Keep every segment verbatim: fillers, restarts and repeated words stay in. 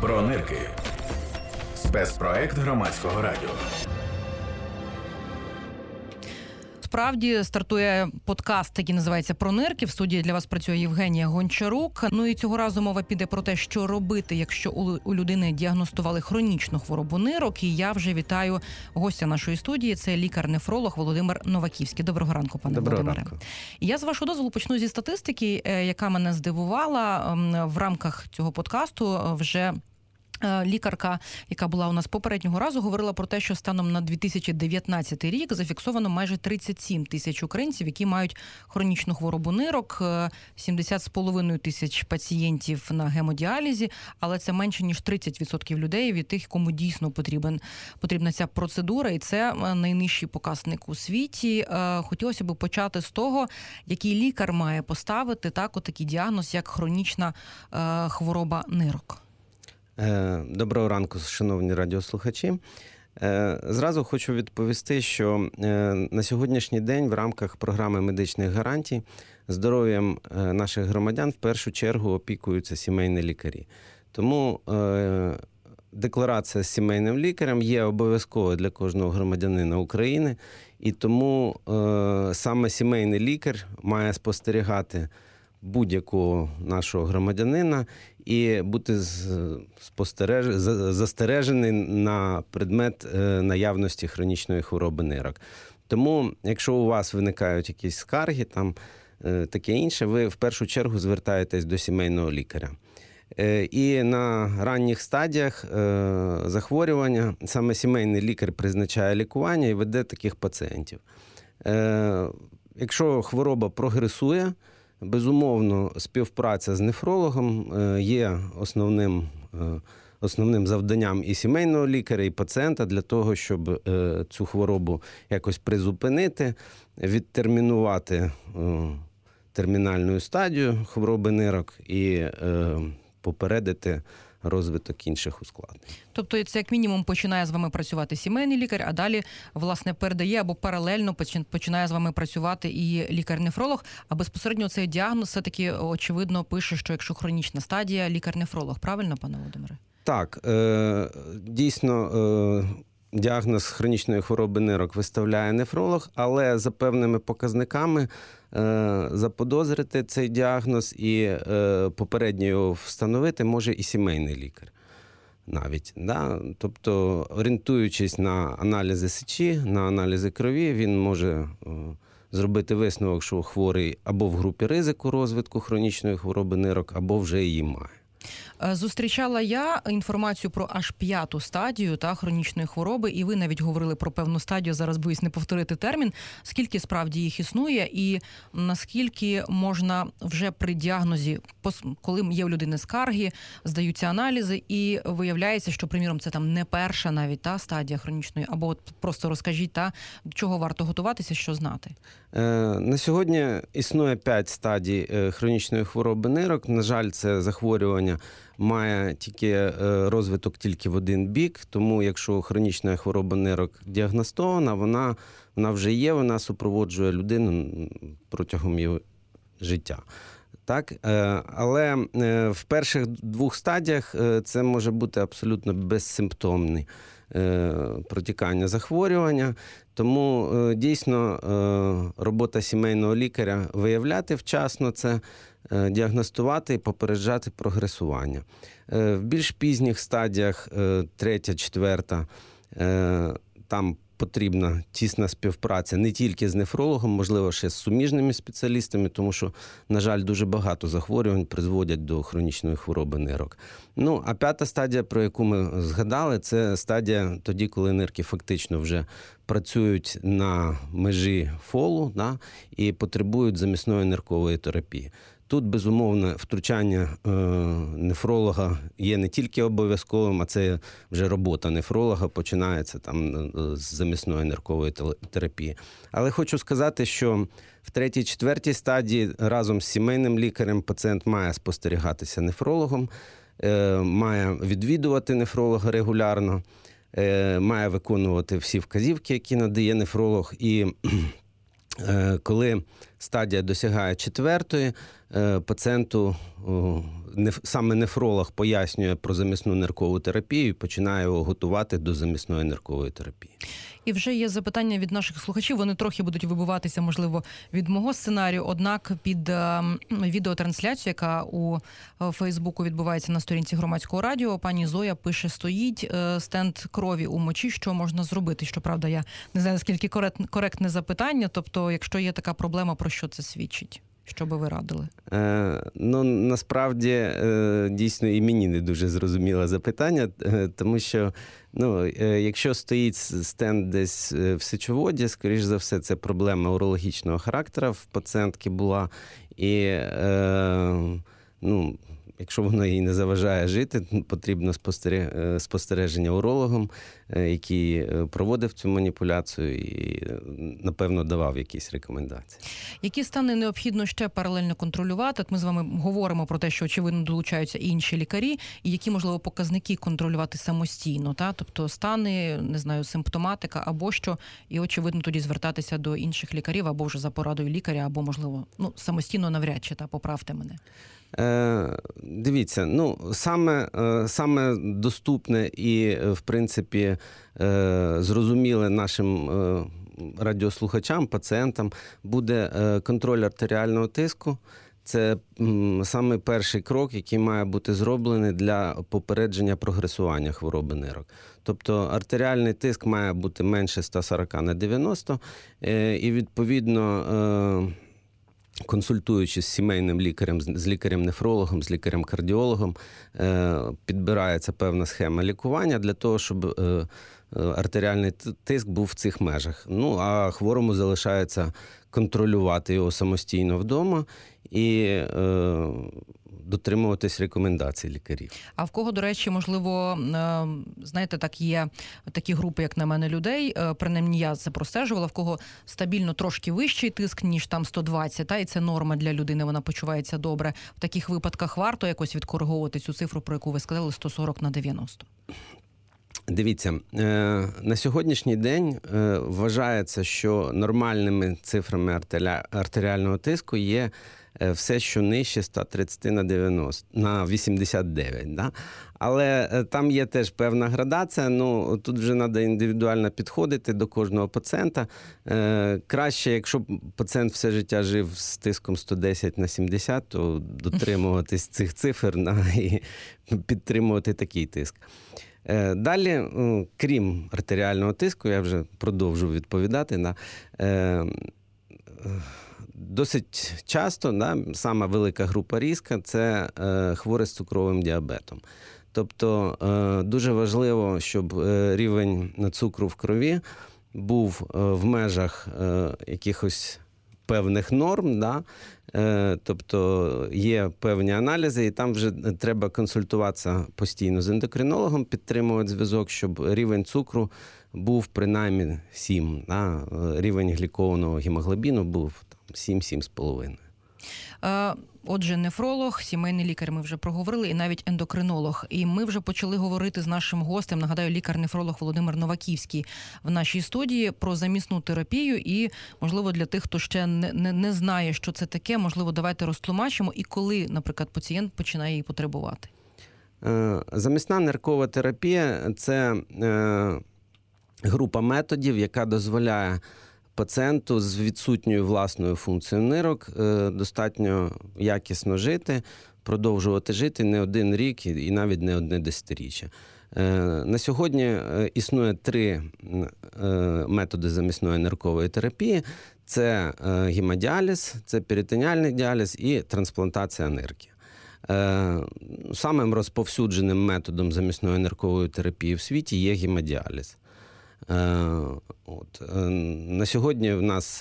Про нирки. Спецпроект Громадського радіо. Справді стартує подкаст, який називається «Про нирки». В студії для вас працює Євгенія Гончарук. Ну і цього разу мова піде про те, що робити, якщо у людини діагностували хронічну хворобу нирок. І я вже вітаю гостя нашої студії. Це лікар-нефролог Володимир Новаківський. Доброго ранку, пане Доброго Володимире. ранку. І я, з вашого дозволу, почну зі статистики, яка мене здивувала. В рамках цього подкасту вже лікарка, яка була у нас попереднього разу, говорила про те, що станом на дві тисячі дев'ятнадцятий рік зафіксовано майже тридцять сім тисяч українців, які мають хронічну хворобу нирок, сімдесят з половиною тисяч пацієнтів на гемодіалізі, але це менше, ніж тридцять відсотків людей від тих, кому дійсно потрібен, потрібна ця процедура, і це найнижчий показник у світі. Хотілося б почати з того, який лікар має поставити так, отакий діагноз, як хронічна хвороба нирок. Доброго ранку, шановні радіослухачі. Зразу хочу відповісти, що на сьогоднішній день в рамках програми медичних гарантій здоров'ям наших громадян в першу чергу опікуються сімейні лікарі. Тому декларація з сімейним лікарем є обов'язковою для кожного громадянина України, і тому саме сімейний лікар має спостерігати будь-якого нашого громадянина і бути спостереж... застережений на предмет наявності хронічної хвороби нирок. Тому, якщо у вас виникають якісь скарги, там таке інше, ви в першу чергу звертаєтесь до сімейного лікаря. І на ранніх стадіях захворювання саме сімейний лікар призначає лікування і веде таких пацієнтів. Якщо хвороба прогресує, безумовно, співпраця з нефрологом є основним, основним завданням і сімейного лікаря, і пацієнта для того, щоб цю хворобу якось призупинити, відтермінувати термінальну стадію хвороби нирок і попередити розвиток інших ускладнень. Тобто це як мінімум починає з вами працювати сімейний лікар, а далі, власне, передає або паралельно починає з вами працювати і лікар-нефролог, а безпосередньо цей діагноз все-таки, очевидно, пише, що якщо хронічна стадія, лікар-нефролог. Правильно, пане Володимире? Так, дійсно, діагноз хронічної хвороби нирок виставляє нефролог, але за певними показниками заподозрити цей діагноз і попередньо його встановити може і сімейний лікар навіть. Да? Тобто, орієнтуючись на аналізи сечі, на аналізи крові, він може зробити висновок, що хворий або в групі ризику розвитку хронічної хвороби нирок, або вже її має. Зустрічала я інформацію про аж п'яту стадію та хронічної хвороби, і ви навіть говорили про певну стадію, зараз боюсь не повторити термін, скільки справді їх існує і наскільки можна вже при діагнозі, коли є в людини скарги, здаються аналізи і виявляється, що, приміром, це там не перша навіть та стадія хронічної, або от просто розкажіть, та, до чого варто готуватися, що знати? Е, на сьогодні існує п'ять стадій хронічної хвороби нирок. На жаль, це захворювання має тільки розвиток тільки в один бік, тому якщо хронічна хвороба нирок діагностована, вона, вона вже є, вона супроводжує людину протягом її життя. Так? Але в перших двох стадіях це може бути абсолютно безсимптомне протікання захворювання, тому дійсно робота сімейного лікаря виявляти вчасно це, діагностувати і попереджати прогресування. В більш пізніх стадіях, третя, четверта, там потрібна тісна співпраця не тільки з нефрологом, можливо, ще з суміжними спеціалістами, тому що, на жаль, дуже багато захворювань призводять до хронічної хвороби нирок. Ну, а п'ята стадія, про яку ми згадали, це стадія тоді, коли нирки фактично вже працюють на межі фолу, да, і потребують замісної ниркової терапії. Тут, безумовно, втручання е, нефролога є не тільки обов'язковим, а це вже робота нефролога починається там з замісної ниркової терапії. Але хочу сказати, що в третій, четвертій стадії разом з сімейним лікарем пацієнт має спостерігатися нефрологом, е, має відвідувати нефролога регулярно, е, має виконувати всі вказівки, які надає нефролог, і коли стадія досягає четвертої, пацієнту саме нефролог пояснює про замісну ниркову терапію і починає його готувати до замісної ниркової терапії. І вже є запитання від наших слухачів, вони трохи будуть вибиватися, можливо, від мого сценарію, однак під е, відеотрансляцію, яка у Фейсбуку відбувається на сторінці Громадського радіо, пані Зоя пише: стоїть е, стенд крові у мочі, що можна зробити? Щоправда, я не знаю, наскільки корект, коректне запитання, тобто, якщо є така проблема, про що це свідчить? Що би ви радили? Е, ну, насправді, е, дійсно, і мені не дуже зрозуміле запитання, е, тому що, ну, е, якщо стоїть стенд десь в сечоводі, скоріш за все, це проблема урологічного характеру в пацієнтки була. І, е, ну, якщо воно їй не заважає жити, потрібно спостереження урологом, який проводив цю маніпуляцію і, напевно, давав якісь рекомендації. Які стани необхідно ще паралельно контролювати? От ми з вами говоримо про те, що, очевидно, долучаються і інші лікарі, і які, можливо, показники контролювати самостійно, та? Тобто стани, не знаю, симптоматика або що, і, очевидно, тоді звертатися до інших лікарів, або вже за порадою лікаря, або, можливо, ну, самостійно навряд чи, та, поправте мене. Е, дивіться, ну, саме, е, саме доступне і, в принципі, е, зрозуміле нашим е, радіослухачам, пацієнтам буде е, контроль артеріального тиску. Це м, саме перший крок, який має бути зроблений для попередження прогресування хвороби нирок. Тобто артеріальний тиск має бути менше сто сорок на дев'яносто, е, і, відповідно, е, консультуючись з сімейним лікарем, з лікарем-нефрологом, з лікарем-кардіологом, підбирається певна схема лікування для того, щоб артеріальний тиск був в цих межах. Ну, а хворому залишається контролювати його самостійно вдома і дотримуватись рекомендацій лікарів. А в кого, до речі, можливо, знаєте, так, є такі групи, як на мене, людей, принаймні я це простежувала, в кого стабільно трошки вищий тиск, ніж там сто двадцять, та, і це норма для людини, вона почувається добре. В таких випадках варто якось відкориговувати цю цифру, про яку ви сказали, сто сорок на дев'яносто? Дивіться, на сьогоднішній день вважається, що нормальними цифрами артеріального тиску є все, що нижче сто тридцять на дев'яносто, на вісімдесят дев'ять. Да? Але там є теж певна градація. Ну, тут вже треба індивідуально підходити до кожного пацієнта. Краще, якщо пацієнт все життя жив з тиском сто десять на сімдесят, то дотримуватись цих цифр, да, і підтримувати такий тиск. Далі, крім артеріального тиску, я вже продовжу відповідати, да, досить часто, да, сама велика група риска – це е, хворі з цукровим діабетом. Тобто е, дуже важливо, щоб е, рівень цукру в крові був е, в межах е, якихось певних норм, да? е, тобто є певні аналізи, і там вже треба консультуватися постійно з ендокринологом, підтримувати зв'язок, щоб рівень цукру був принаймні сім, да? Рівень глікованого гемоглобіну був сім-сім з половиною. Отже, нефролог, сімейний лікар ми вже проговорили, і навіть ендокринолог. І ми вже почали говорити з нашим гостем, нагадаю, лікар-нефролог Володимир Новаківський в нашій студії, про замісну терапію. І, можливо, для тих, хто ще не, не, не знає, що це таке, можливо, давайте розтлумачимо, і коли, наприклад, пацієнт починає її потребувати. Замісна ниркова терапія – це група методів, яка дозволяє пацієнту з відсутньою власною функцією нирок достатньо якісно жити, продовжувати жити не один рік і навіть не одне десятиріччя. На сьогодні існує три методи замісної ниркової терапії. Це гемодіаліз, це перитоніальний діаліз і трансплантація нирки. Самим розповсюдженим методом замісної ниркової терапії в світі є гемодіаліз. От. На сьогодні в нас,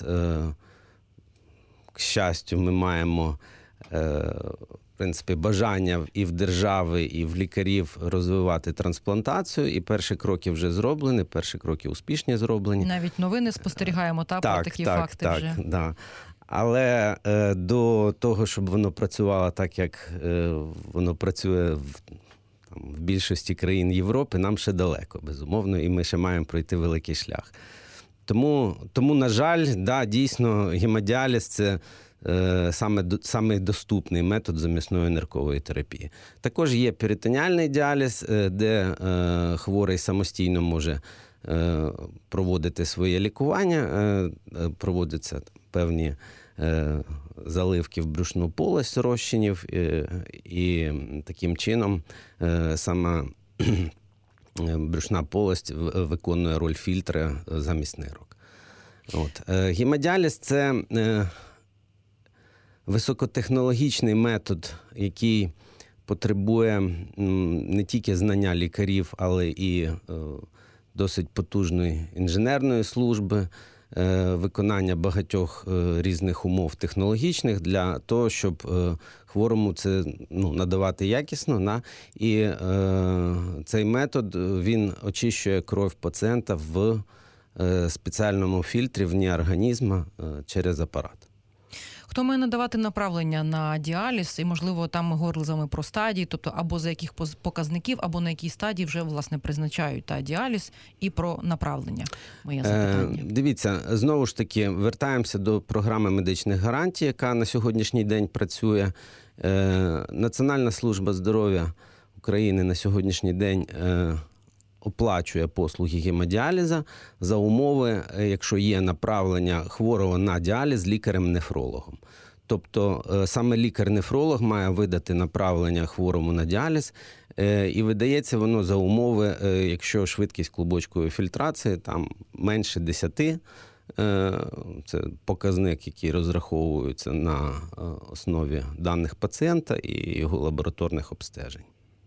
к щастю, ми маємо в принципі, бажання і в держави, і в лікарів розвивати трансплантацію, і перші кроки вже зроблені, перші кроки успішні зроблені. Навіть новини спостерігаємо, та, так, про такі так, факти так, вже. Так, да. Але е, до того, щоб воно працювало так, як е, воно працює в, там, в більшості країн Європи, нам ще далеко, безумовно, і ми ще маємо пройти великий шлях. Тому, тому на жаль, да, дійсно, гемодіаліз – це саме, саме доступний метод замісної ниркової терапії. Також є перитоніальний діаліз, де хворий самостійно може проводити своє лікування, проводяться певні заливки в брюшну полость розчинів, і таким чином саме брюшна полость виконує роль фільтра замість нирок. От. Гемодіаліз – це високотехнологічний метод, який потребує не тільки знання лікарів, але і досить потужної інженерної служби, виконання багатьох різних умов технологічних для того, щоб хворому це ну, надавати якісно. На, і е, цей метод, він очищує кров пацієнта в е, спеціальному фільтрі вні організму е, через апарат. Хто має надавати направлення на діаліз? І, можливо, там ми говорили з вами про стадії, тобто або за яких показників, або на якій стадії вже, власне, призначають та діаліз, і про направлення. Моє запитання. Е, дивіться, знову ж таки, вертаємося до програми медичних гарантій, яка на сьогоднішній день працює. Е, Національна служба здоров'я України на сьогоднішній день е, оплачує послуги гемодіаліза за умови, якщо є направлення хворого на діаліз лікарем-нефрологом. Тобто саме лікар-нефролог має видати направлення хворому на діаліз, і видається воно за умови, якщо швидкість клубочкової фільтрації там менше десяти, це показник, який розраховується на основі даних пацієнта і його лабораторних обстежень.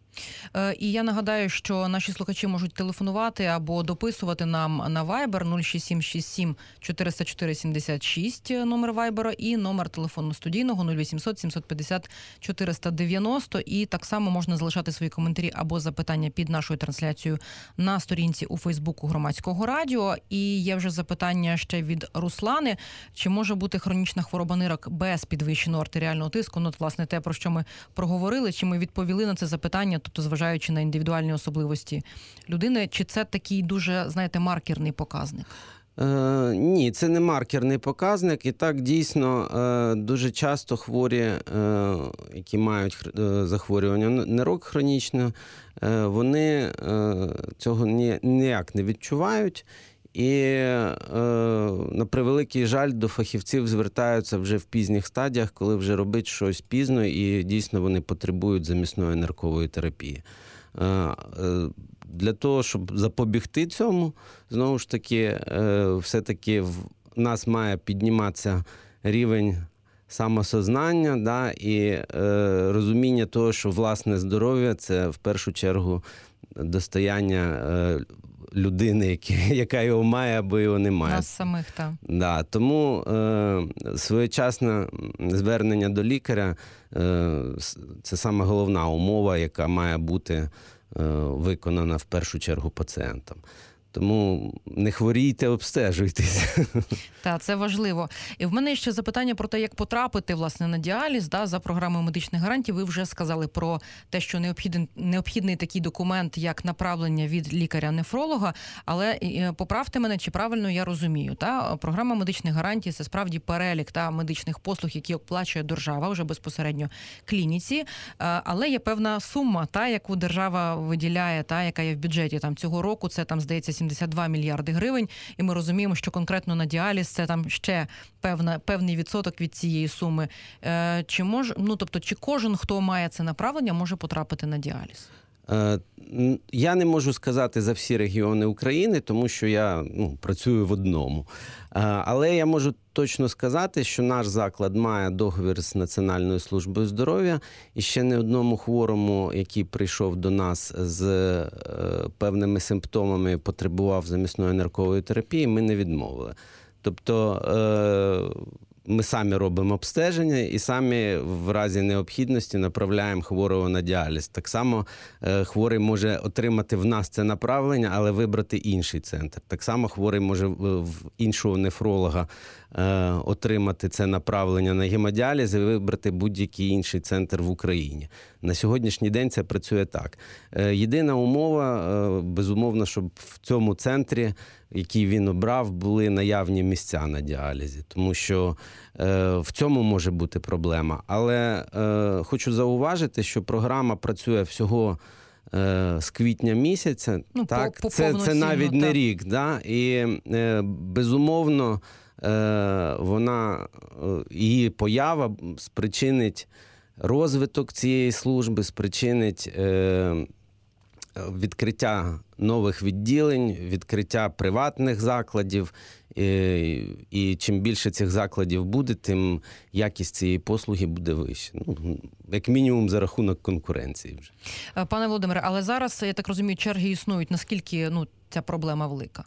І я нагадаю, що наші слухачі можуть телефонувати або дописувати нам на Viber нуль шість сім шість сім чотириста чотири сімдесят шість номер Viber і номер телефону студійного нуль вісімсот сімсот п'ятдесят чотириста дев'яносто. І так само можна залишати свої коментарі або запитання під нашою трансляцією на сторінці у Фейсбуку Громадського радіо. І є вже запитання ще від Руслани. Чи може бути хронічна хвороба нирок без підвищеного артеріального тиску? Ну, от, власне, те, про що ми проговорили. Чи ми відповіли на це запитання? Тобто, зважаючи на індивідуальні особливості людини, чи це такий дуже, знаєте, маркерний показник? Е, ні, це не маркерний показник. І так, дійсно, е, дуже часто хворі, е, які мають е, захворювання нирок хронічне, е, вони е, цього ні, ніяк не відчувають. І, е, на превеликий жаль, до фахівців звертаються вже в пізніх стадіях, коли вже робить щось пізно, і дійсно вони потребують замісної ниркової терапії. Е, е, для того, щоб запобігти цьому, знову ж таки, е, все-таки в нас має підніматися рівень самосознання, да, і е, розуміння того, що власне здоров'я – це в першу чергу достояння е, людини, яка його має або його не має. Нас самих, так. Да, тому е, своєчасне звернення до лікаря е, – це саме головна умова, яка має бути е, виконана в першу чергу пацієнтом. Тому не хворійте, обстежуйтесь. Так, це важливо. І в мене ще запитання про те, як потрапити, власне, на діаліз, да, за програмою медичних гарантій. Ви вже сказали про те, що необхідний, необхідний такий документ, як направлення від лікаря-нефролога, але поправте мене, чи правильно я розумію, та? Програма медичних гарантій – це справді перелік та медичних послуг, які оплачує держава вже безпосередньо клініці, але є певна сума, та, яку держава виділяє, та, яка є в бюджеті там, цього року, це там, здається, сімдесят два мільярди гривень, і ми розуміємо, що конкретно на діаліз це там ще певна, певний відсоток від цієї суми. Е, чи може, ну, тобто, чи кожен, хто має це направлення, може потрапити на діаліз? Е, я не можу сказати за всі регіони України, тому що я ну, працюю в одному. Е, але я можу точно сказати, що наш заклад має договір з Національною службою здоров'я, і ще не одному хворому, який прийшов до нас з е, певними симптомами, потребував замісної ниркової терапії, ми не відмовили. Тобто е, ми самі робимо обстеження і самі в разі необхідності направляємо хворого на діаліз. Так само е, хворий може отримати в нас це направлення, але вибрати інший центр. Так само хворий може в, в іншого нефролога е, отримати це направлення на гемодіаліз і вибрати будь-який інший центр в Україні. На сьогоднішній день це працює так. Е, єдина умова, е, безумовно, щоб в цьому центрі який він обрав, були наявні місця на діалізі, тому що е, в цьому може бути проблема. Але е, хочу зауважити, що програма працює всього е, з квітня місяця. Ну, так? по, по це, це навіть так. не рік. Да? І е, безумовно е, вона, е, її поява спричинить розвиток цієї служби, спричинить е, відкриття нових відділень, відкриття приватних закладів. І, і чим більше цих закладів буде, тим якість цієї послуги буде вища. Ну, як мінімум за рахунок конкуренції вже. Пане Володимире, але зараз, я так розумію, черги існують. Наскільки ну, ця проблема велика?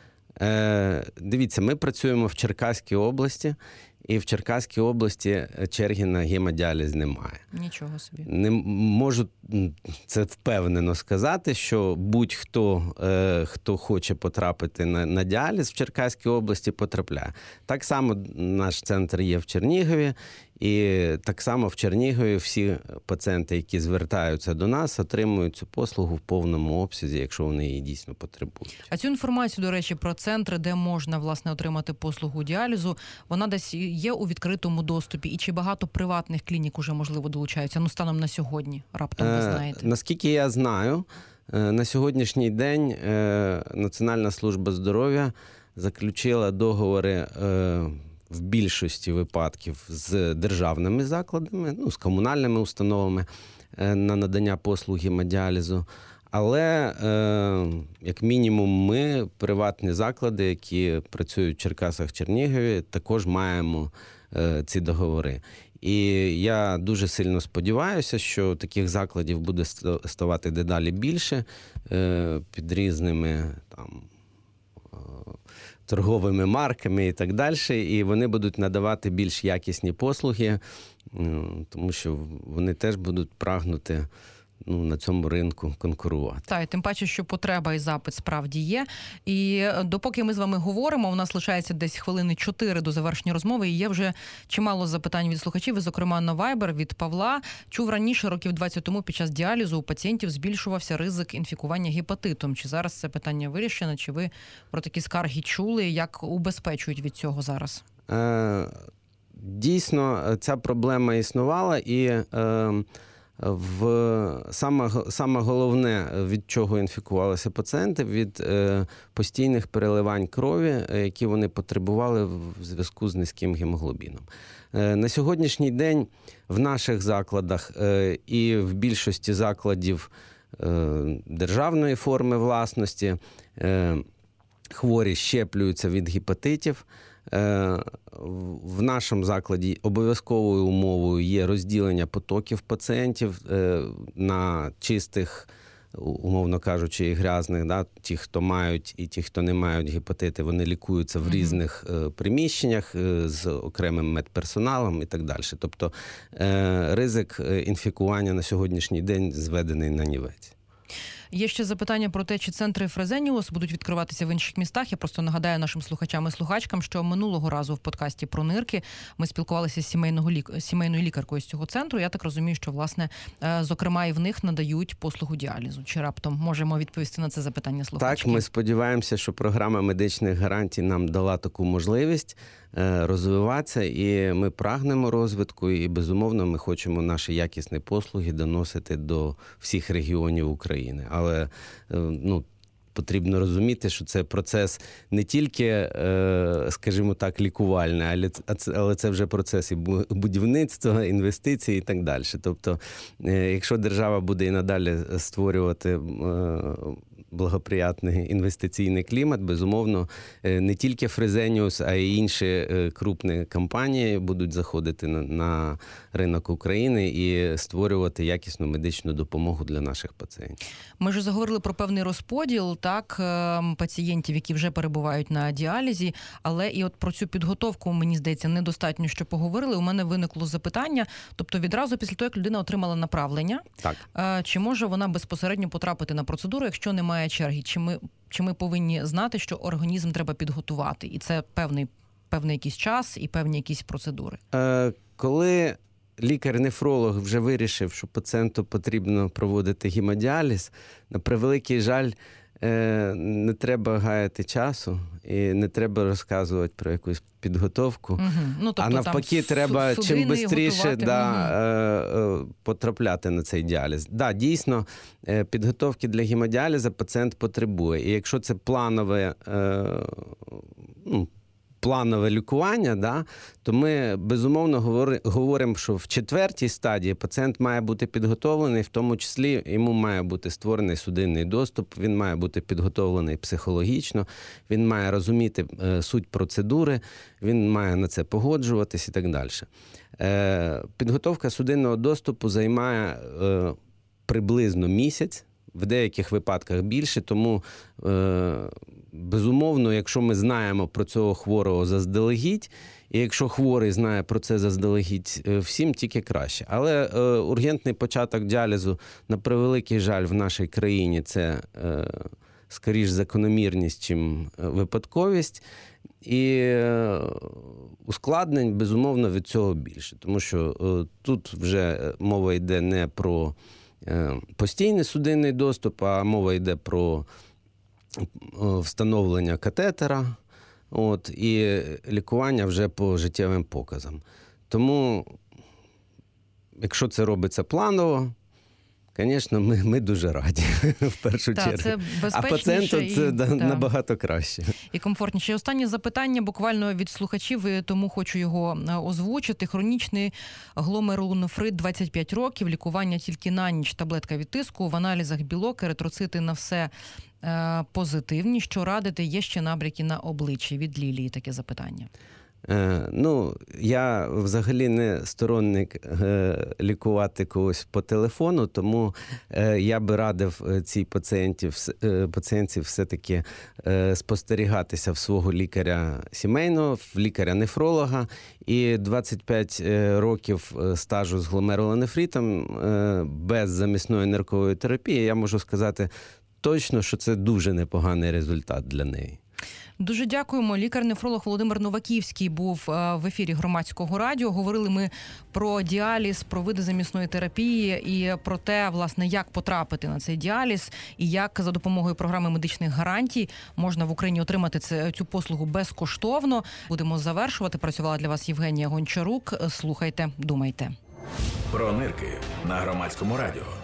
Е, дивіться, ми працюємо в Черкаській області, і в Черкаській області черги на гемодіаліз немає. Нічого собі. Не можу це впевнено сказати, що будь-хто, е, хто хоче потрапити на, на діаліз в Черкаській області, потрапляє. Так само наш центр є в Чернігові, і так само в Чернігові всі пацієнти, які звертаються до нас, отримують цю послугу в повному обсязі, якщо вони її дійсно потребують. А цю інформацію, до речі, про центри, де можна, власне, отримати послугу діалізу, вона десь є у відкритому доступі? І чи багато приватних клінік уже, можливо, долучаються? Ну, станом на сьогодні, раптом ви знаєте. Е, наскільки я знаю, на сьогоднішній день е, Національна служба здоров'я заключила договори е, в більшості випадків з державними закладами, ну, з комунальними установами е, на надання послуг гемодіалізу. Але, е, як мінімум, ми, приватні заклади, які працюють в Черкасах, Чернігові, також маємо е, ці договори. І я дуже сильно сподіваюся, що таких закладів буде ставати дедалі більше е, під різними там е, торговими марками і так далі. І вони будуть надавати більш якісні послуги, е, тому що вони теж будуть прагнути ну, на цьому ринку конкурувати. Так, і тим паче, що потреба і запит справді є. І допоки ми з вами говоримо, у нас лишається десь хвилини чотири до завершення розмови, і є вже чимало запитань від слухачів, і, зокрема, на Viber від Павла. Чув раніше, років двадцять тому, під час діалізу у пацієнтів збільшувався ризик інфікування гепатитом. Чи зараз це питання вирішено? Чи ви про такі скарги чули? Як убезпечують від цього зараз? Е, дійсно, ця проблема існувала, і е, В саме, саме головне, від чого інфікувалися пацієнти, від е, постійних переливань крові, які вони потребували в зв'язку з низьким гемоглобіном. Е, на сьогоднішній день в наших закладах е, і в більшості закладів е, державної форми власності е, хворі щеплюються від гепатитів. В нашому закладі обов'язковою умовою є розділення потоків пацієнтів на чистих, умовно кажучи, і грязних. Да? Ті, хто мають, і ті, хто не мають гепатити, вони лікуються в різних mm-hmm. приміщеннях з окремим медперсоналом і так далі. Тобто ризик інфікування на сьогоднішній день зведений на нівець. Є ще запитання про те, чи центри Фрезеніус будуть відкриватися в інших містах. Я просто нагадаю нашим слухачам і слухачкам, що минулого разу в подкасті про нирки ми спілкувалися з сімейного лік... сімейною лікаркою з цього центру. Я так розумію, що, власне, зокрема, і в них надають послугу діалізу. Чи раптом можемо відповісти на це запитання слухачки? Так, ми сподіваємося, що програма медичних гарантій нам дала таку можливість розвиватися, і ми прагнемо розвитку, і, безумовно, ми хочемо наші якісні послуги доносити до всіх регіонів України. Але, ну, потрібно розуміти, що це процес не тільки, скажімо так, лікувальний, але це вже процес і будівництва, інвестицій і так далі. Тобто, якщо держава буде і надалі створювати благоприятний інвестиційний клімат, безумовно, не тільки Фрезеніус, а й інші крупні компанії будуть заходити на, на ринок України і створювати якісну медичну допомогу для наших пацієнтів. Ми вже заговорили про певний розподіл, так, пацієнтів, які вже перебувають на діалізі, але і от про цю підготовку, мені здається, недостатньо, що поговорили. У мене виникло запитання, тобто відразу після того, як людина отримала направлення, так. Чи може вона безпосередньо потрапити на процедуру, якщо немає черги? Чи ми, чи ми повинні знати, що організм треба підготувати? І це певний, певний якийсь час і певні якісь процедури? Е, коли лікар-нефролог вже вирішив, що пацієнту потрібно проводити гемодіаліз, на превеликий жаль, е, не треба гаяти часу і не треба розказувати про якусь підготовку. Угу. Ну, тобто, а навпаки, там треба чим швидше да, угу. е, е, потрапляти на цей діаліз. Да, дійсно, е, підготовки для гемодіалізу пацієнт потребує. І якщо це планове, е, ну, планове лікування, да, то ми, безумовно, говори, говоримо, що в четвертій стадії пацієнт має бути підготовлений, в тому числі йому має бути створений судинний доступ, він має бути підготовлений психологічно, він має розуміти е, суть процедури, він має на це погоджуватись і так далі. Е, підготовка судинного доступу займає е, приблизно місяць, в деяких випадках більше, тому, е, безумовно, якщо ми знаємо про цього хворого заздалегідь, і якщо хворий знає про це заздалегідь, всім тільки краще. Але е, ургентний початок діалізу, на превеликий жаль, в нашій країні це е, скоріш закономірність, чим випадковість. І е, ускладнень, безумовно, від цього більше. Тому що е, тут вже мова йде не про постійний судинний доступ, а мова йде про встановлення катетера, от, і лікування вже по життєвим показам. Тому, якщо це робиться планово, звісно, ми, ми дуже раді, в першу так, чергу. Це а пацієнту і, це да. набагато краще. І комфортніше. І останнє запитання буквально від слухачів, і тому хочу його озвучити. Хронічний гломерулонефрит, двадцять п'ять років, лікування тільки на ніч, таблетка від тиску, в аналізах білок, еритроцити на все е, позитивні. Що радите? Є ще набряки на обличчі? Від Лілії таке запитання. Е, ну, я взагалі не сторонник е, лікувати когось по телефону, тому е, я би радив цій пацієнтів, е, пацієнтці все-таки е, спостерігатися в свого лікаря сімейного, в лікаря-нефролога, і двадцять п'ять років стажу з гломерулонефритом е, без замісної ниркової терапії, я можу сказати точно, що це дуже непоганий результат для неї. Дуже дякуємо. Лікар-нефролог Володимир Новаківський був в ефірі Громадського радіо. Говорили ми про діаліз, про види замісної терапії і про те, власне, як потрапити на цей діаліз і як за допомогою програми медичних гарантій можна в Україні отримати цю послугу безкоштовно. Будемо завершувати. Працювала для вас Євгенія Гончарук. Слухайте, думайте. Про нирки на Громадському радіо.